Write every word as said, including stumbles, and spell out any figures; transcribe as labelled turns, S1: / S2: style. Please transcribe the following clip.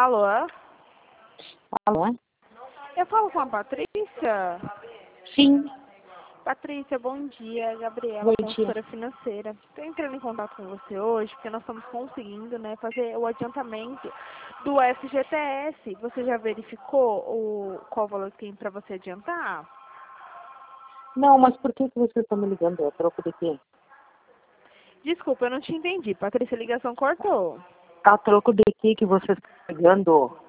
S1: Alô?
S2: Alô?
S1: Eu falo com a Patrícia?
S2: Sim.
S1: Patrícia, bom dia. Gabriela,
S2: Bom dia.
S1: consultora financeira. Estou entrando em contato com você hoje porque nós estamos conseguindo, né, fazer o adiantamento do F G T S. Você já verificou o, qual valor que tem para você adiantar?
S2: Não, mas por que, que você está me ligando? É troco de quê?
S1: Desculpa, eu não te entendi. Patrícia, a ligação cortou.
S2: A troco de quê que você está ligando?